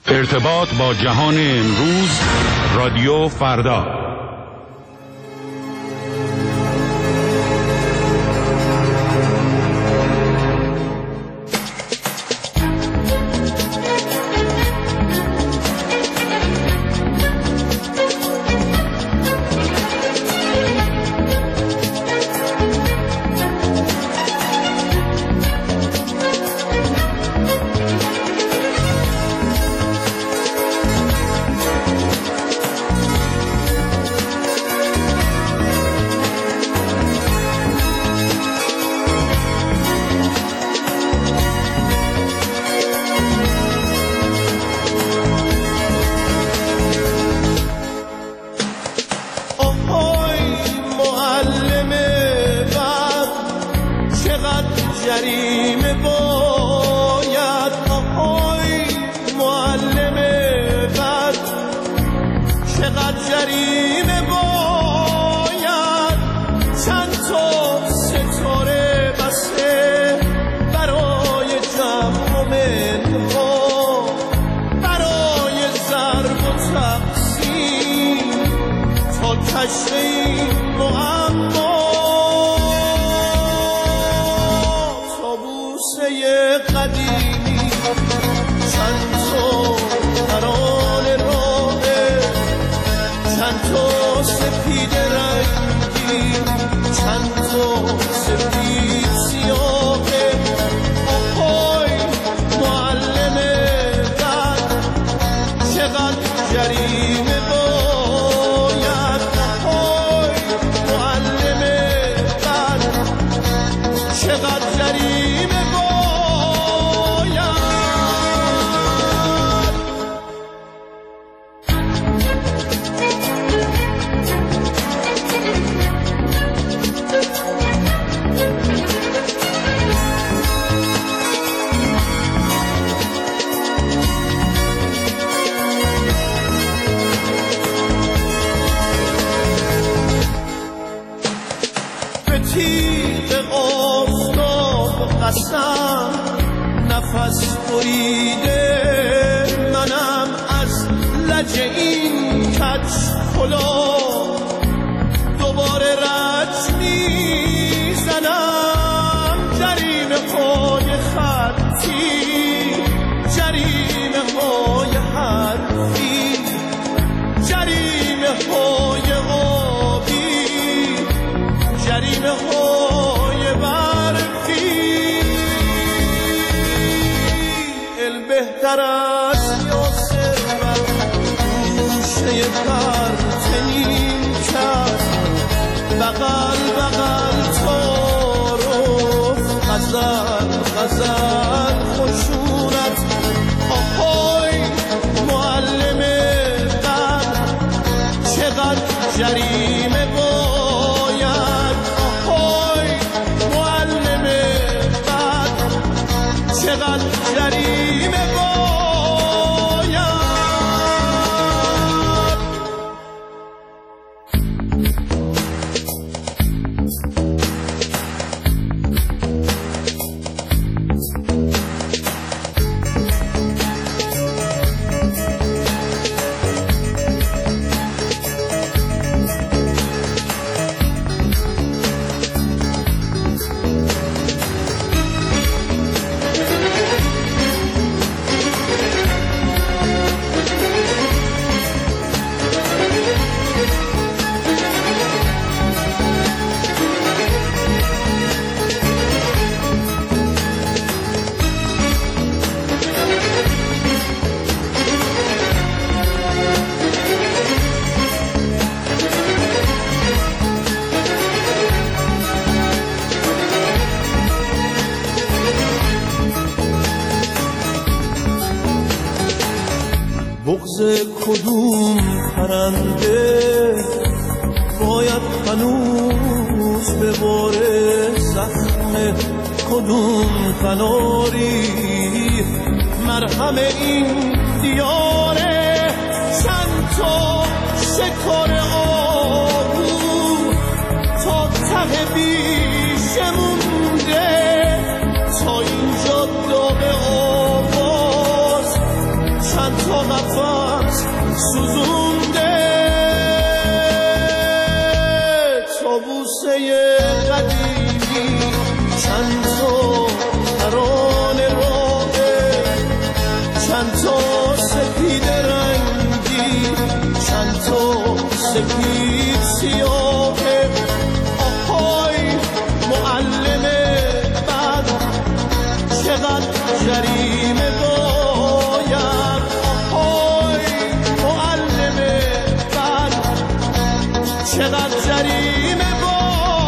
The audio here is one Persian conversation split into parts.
ارتباط با جهان امروز، رادیو فردا. نفس بریده منم از لج این کج کلا دوباره رج میزنم جریمه های خطی جریمه های حرفی جریمه های آبی جریمه های برفی بهتر است یا ثروت گوشه پرتنین کرد بغل بغل تعارف غزل غزل خشونت آهای معلم قدر چقدر جریمه باید آهای معلم قدر چقدر جریمه بغض کدوم پرنده باید هنوز به باره زخم کدوم قناری مرهم این دیاره چند تا شکار آهو تا ته بیشه مونده تا اینجا داغ آواز چند تا قفص سوزونده طاووسه قدیمی چند تا ترانه راهه چند تا سپید رنگی چند تا سپید سیاهه آهای معلم بد چقدر جریمه باید آهای معلم بد چقدر جریمه باید.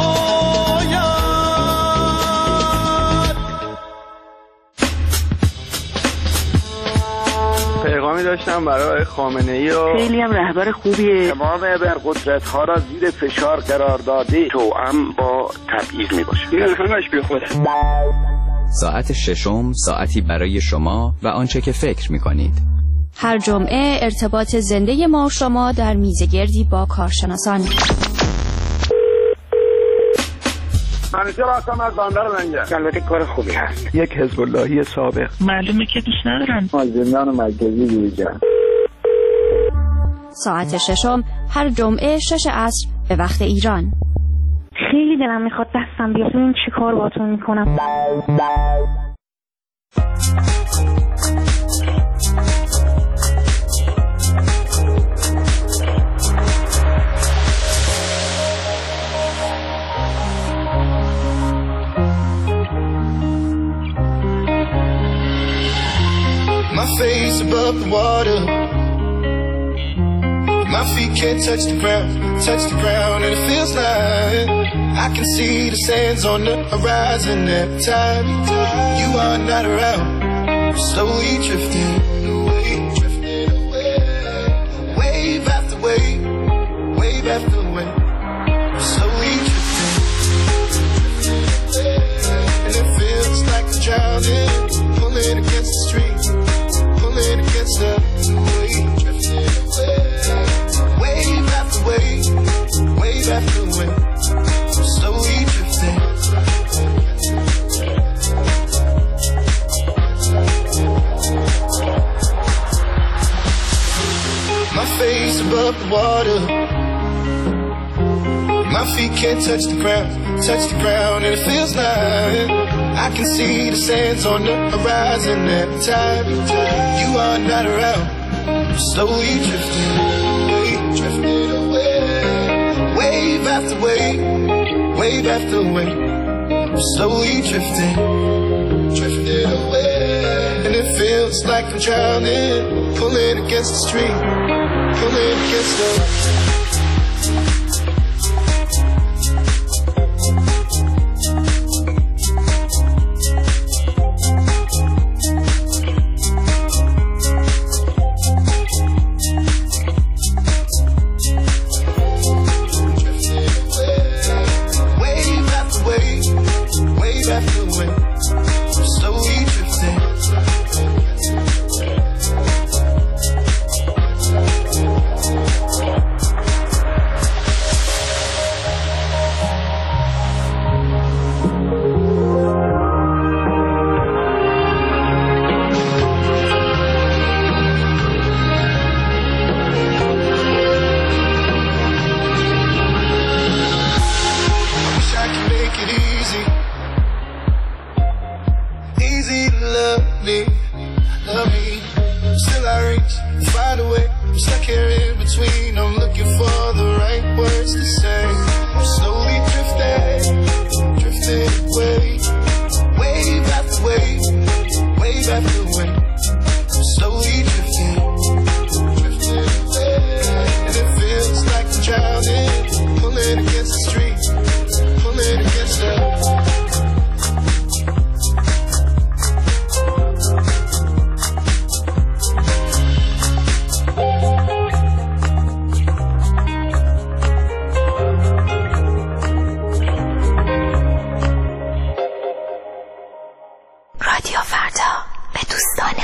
پیغامی داشتم برای خامنه‌ای و خیلی هم رهبر خوبیه. تمام ابرقدرت‌ها را زیر فشار قرار داده توأم با تبعیض میباشه. این همش بی خوده. ساعت ششم ساعتی برای شما و آنچه که فکر می‌کنید. هر جمعه ارتباط زنده ما شما در میزگردی با کارشناسان. منیجر هستم از بندر لنگر. البته کار خوبی هست. یک حزب اللهی سابق. معلومه که دوست ندارم. زندان مرکزی دیجا. ساعت ششم هر جمعه 6 عصر به وقت ایران. خیلی دلم میخواد دستم بیاد ببین چی کار باهاتون میکنم. My face above the water. My feet can't touch the ground, and it feels like I can see the sands on the horizon every time you are not around. I'm slowly drifting away, wave after wave, wave after wave. I'm slowly drifting, and it feels like I'm drowning, pulling against the stream, pulling against the wave, drifting away. Wave after wave, wave after wave, I'm slowly drifting. My face above the water. My feet can't touch the ground, and it feels like I can see the sands on the horizon every time you are not around. I'm slowly drifting. Drifting away, wave after wave, wave after wave. I'm slowly drifting, drifting away, and it feels like I'm drowning, pulling against the stream, pulling against the. رادیو فردا به دوستان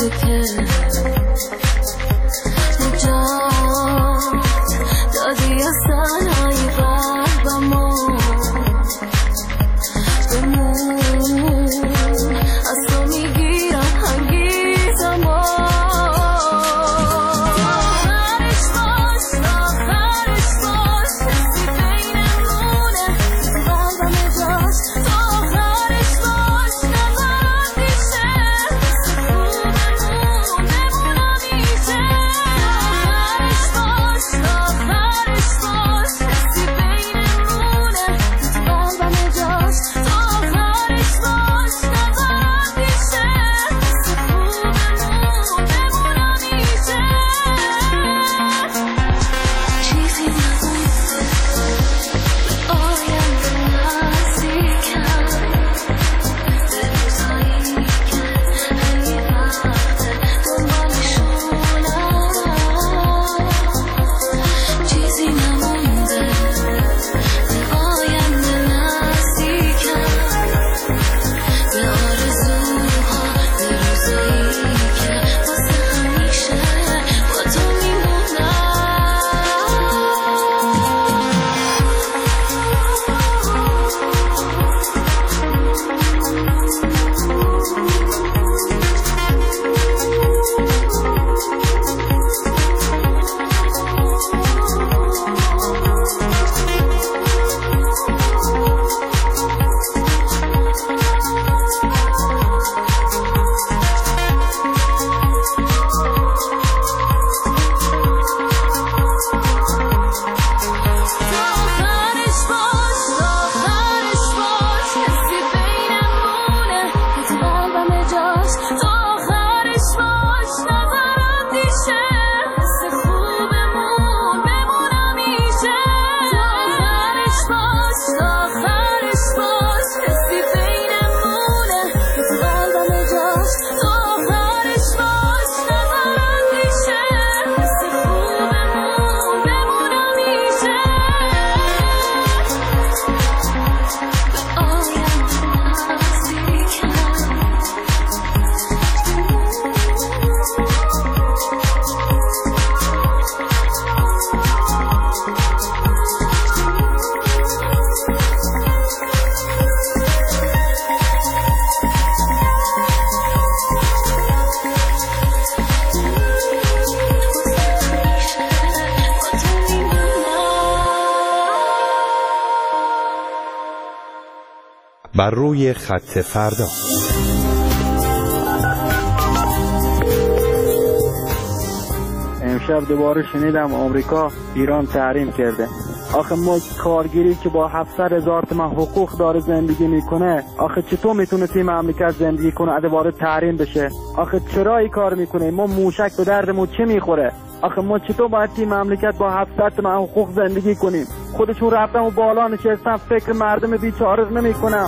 بر روی خط فردا. امشب دوباره شنیدم آمریکا ایران تحریم کرده. آخه ما کارگری که با 700,000 تومان حقوق داره زندگی میکنه، آخه چطور میتونه توی مملکت زندگی کنه دوباره تحریم بشه؟ آخه چرا این کار میکنه؟ ما موشک به دردمون چه میخوره؟ آخه ما چطور باید توی مملکت با 700 تومان حقوق زندگی کنیم؟ خودشون رفتن و بالا نشستن، فکر مردم بیچاره نمیکنن.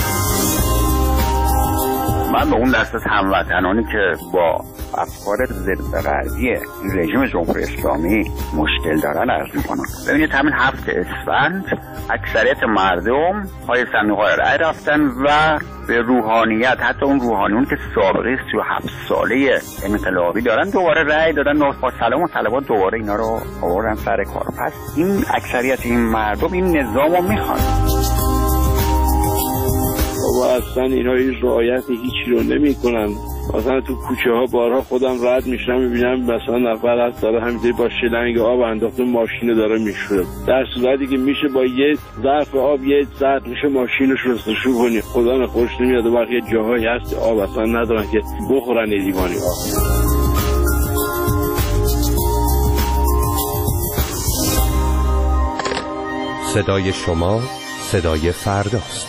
من به اون دست از هموطنانی که با افکار ضد غربی رژیم جمهوری اسلامی مشکل دارن عرض میکنم. ببینید همین 7 اسفند اکثریت مردم پای صندوق‌های رای رفتن و به روحانیت، حتی اون روحانیون که سابقه 37 ساله انقلابی دارن، دوباره رای دادن و با سلام و طلبات دوباره اینا رو آوردن سر کار. پس این اکثریت این مردم این نظام رو میخوان. بابا اصلا اینا هیچ رعایت هیچی رو نمی کنن. مثلا تو کوچه ها بارها خودم رد میشم میبینم مثلا نفر هست داره همینطوری با شلنگ آب انداخته ماشین داره میشوره، در صورتی که میشه با یه ظرف آب یه ساعت میشه ماشینش رو رستشو کنی. خدا نخورش نمیاد و بقیه جاهایی هست آب اصلا ندارن که بخورن لیوانی آب. صدای شما صدای فرداست.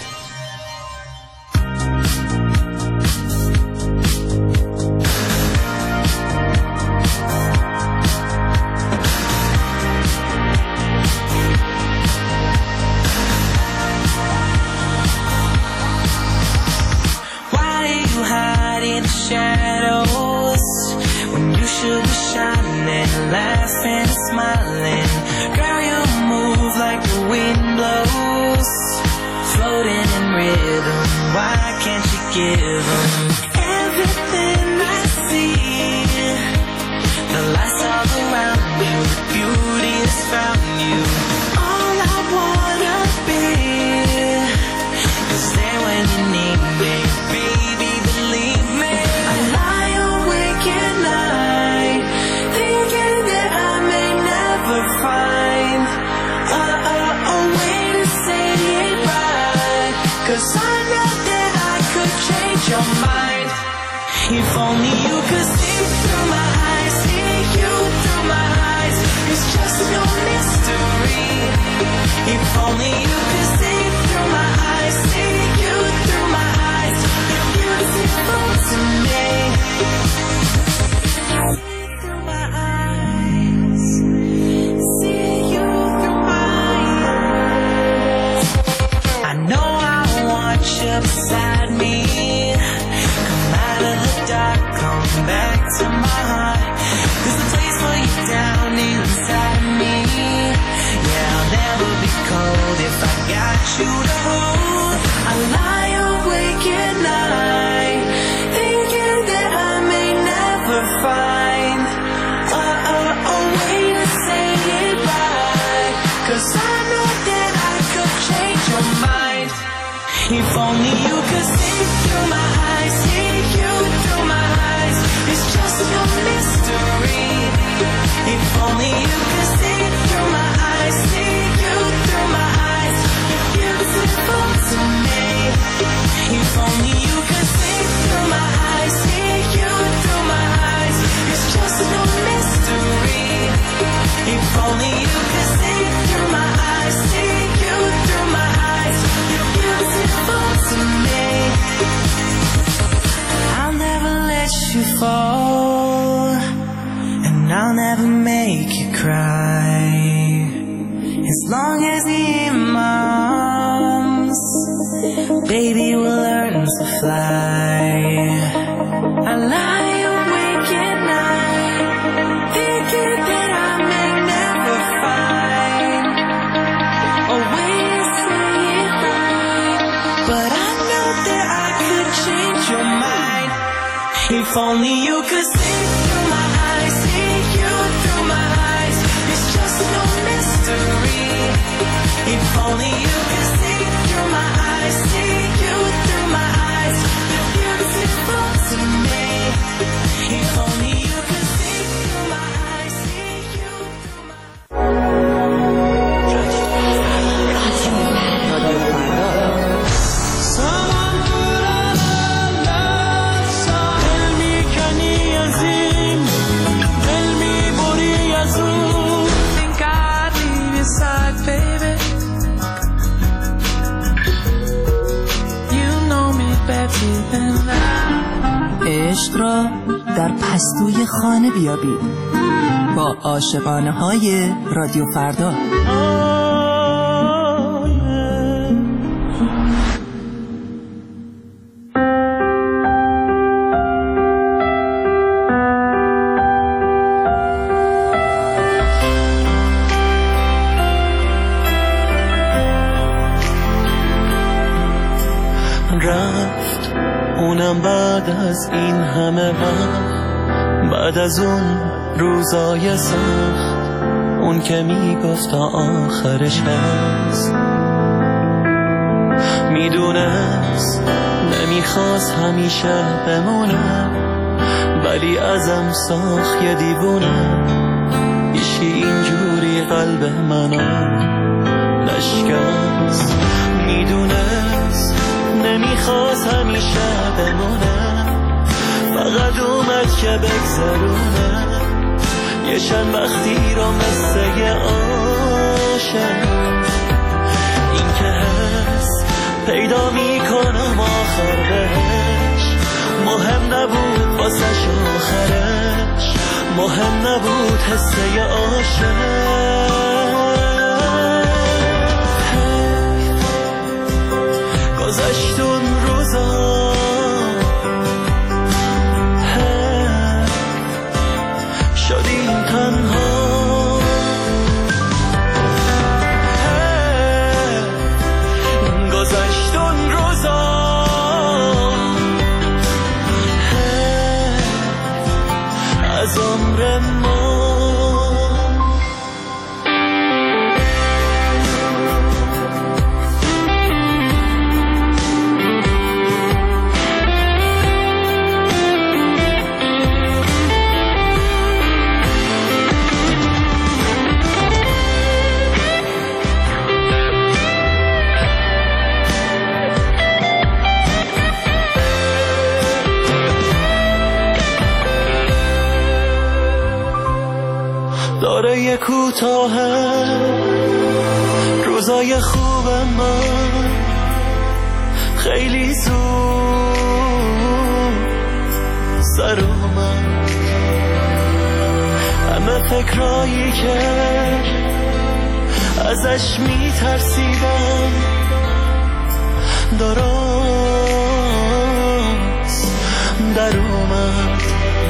Why can't you give them everything I see? only you could see through my eyes, see you through my eyes. It's just no mystery. If only you could see through my eyes, see you through my eyes. You're beautiful to me. See through my eyes, see you through my eyes. I know I want you beside me. Come out of the dark, come back to my heart. There's a place for you down inside me. Yeah, I'll never be cold if I got you to hold. I lie awake at night, thinking that I may never find a way to say goodbye. 'Cause I know that I could change your mind. If only you could see through my eyes, see you through my eyes. It's just no mystery. If only you could see through my eyes, see you through my eyes. You're beautiful to me. If only you could see through my eyes, see you through my eyes. It's just no mystery. If only you could see through my eyes, see you through my eyes. You're beautiful to me. I'll never let you fall, and I'll never make you cry. As long as you're in my arms, baby, we'll learn to fly. I lie awake at night, thinking that I may never find a way to say it right. But I know that I could change your mind. If only you could see through my eyes, see you through my eyes. It's just no mystery. If only you could see through my eyes, see you through my eyes. You're beautiful to me. If only you could see through my eyes, see you through my Someone put on a love song. Tell me, can you sing? Tell me, body azul. Think I'd leave your side, baby. You know me better than that. عشق را در پستوی خانه بیابید با عاشقانه های رادیو فردا. رفت اونم بعد از این همه وقت، بعد از اون روزای سخت، اون که میگفت تا آخرش هست. میدونست نمیخواست همیشه بمونه، ولی ازم ساخت یه دیوونه. ایشی اینجوری قلب منو نشکست. میدونست نمیخواست همیشه بمونه، فقط اومد که بگذرونه یه چند وقتی رو مثل یه عاشق. این که هست پیدا میکنم آخر بهش، مهم نبود واسش آخرش، مهم نبود حسه یه عاشق. گذشت اون روزا شدیم تنها، گذشت اون روزا از عمر ما. دوباره کوتاه روزای خوب من خیلی زود سر اومد. همه فکرایی که ازش میترسیدم درست در اومد.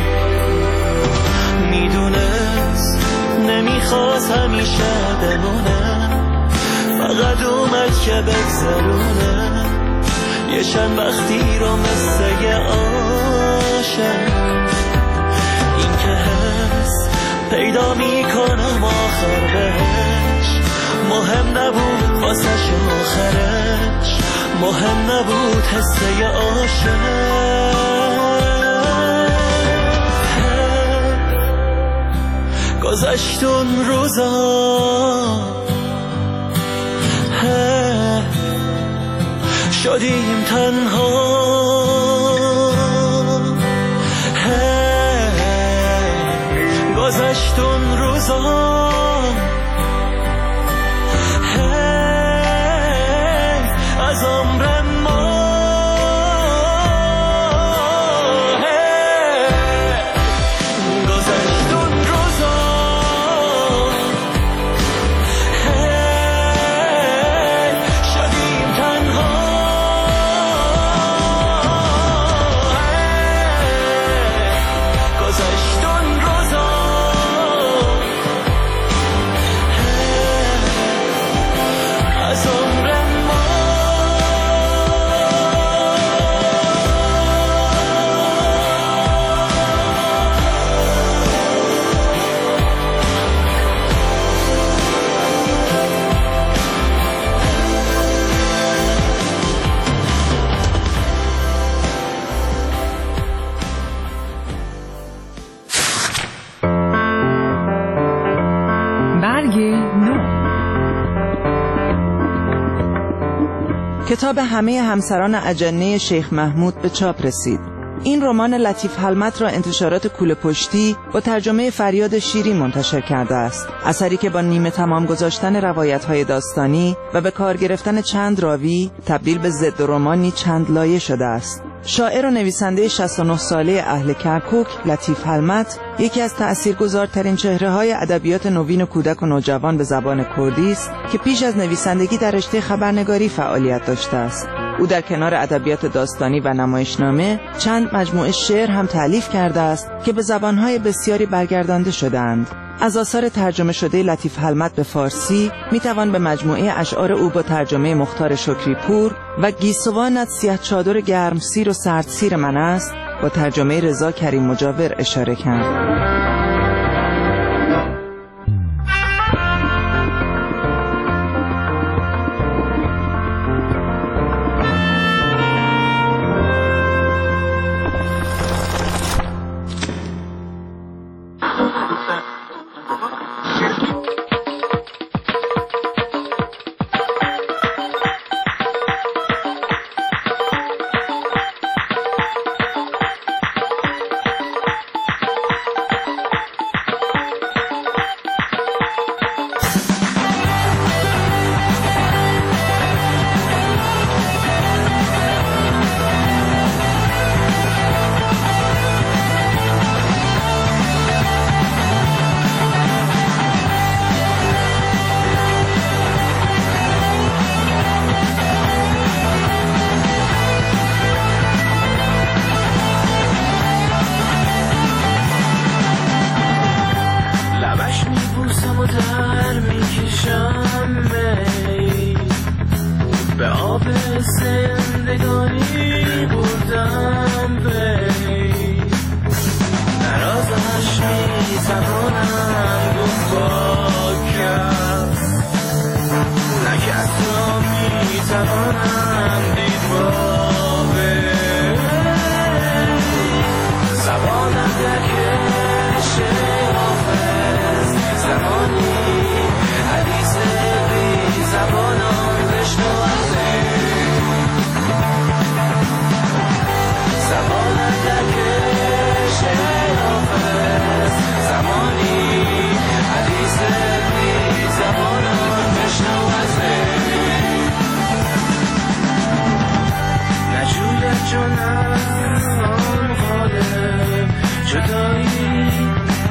میدونست نمیخواست همیشه بمونه، فقط اومد که بگذرونه یه چند وقتی رو مثل یه عاشق. این که حس پیدا میکنم آخر بهش مهم نبود، واسش آخرش مهم نبود، حس یه عاشق. گذشت اون روزا شدیم تنها، گذشت اون روزا از عمر ما. گذشت اون روزا شدیم تنها، گذشت اون روزا از عمر ما. برگ نو. کتاب همه همسران اجنه شیخ محمود به چاپ رسید. این رمان لطیف حلمت را انتشارات کوله پشتی با ترجمه فریاد شیری منتشر کرده است. اثری که با نیمه تمام گذاشتن روایت‌های داستانی و به کار گرفتن چند راوی تبدیل به ضد رمانی چند لایه شده است. شاعر و نویسنده 69 ساله اهل کرکوک لطیف حلمت یکی از تأثیرگذارترین چهره‌های ادبیات نوین و کودک و نوجوان به زبان کردی است که پیش از نویسندگی در رشته خبرنگاری فعالیت داشته است. او در کنار ادبیات داستانی و نمایشنامه چند مجموعه شعر هم تألیف کرده است که به زبان‌های بسیاری برگردانده شده‌اند. از آثار ترجمه شده لطیف حلمت به فارسی میتوان به مجموعه اشعار او با ترجمه مختار شکری پور و گیسوانت سیاه چادر گرم سیر و سرد سیر من است با ترجمه رضا کریم مجاور اشاره کرد.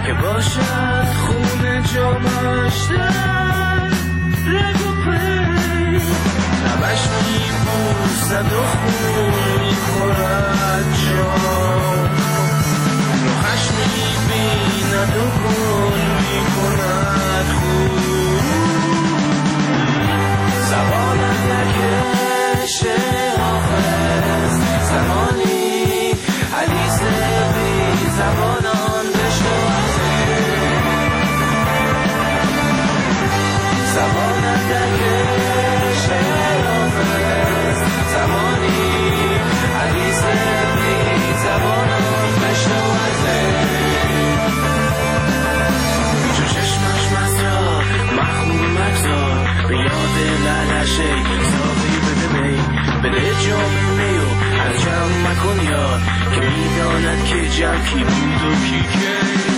که باشد خون جامش در رگ و پی لبش میبوسد و خون میخورد جام روحش میبیند و گل میکند خون زبانم نکشه حافظ زمانی حدیث بی زبانان بشنوه زبانم نکشه حافظ زمانی حدیث بی زبانان بشنوه چو چشمش مزرا محموم مگذار به یاد لعلشه صافی بده می بده جام میو از جمع مکن یاد که میداند که جمع کی بود و کی که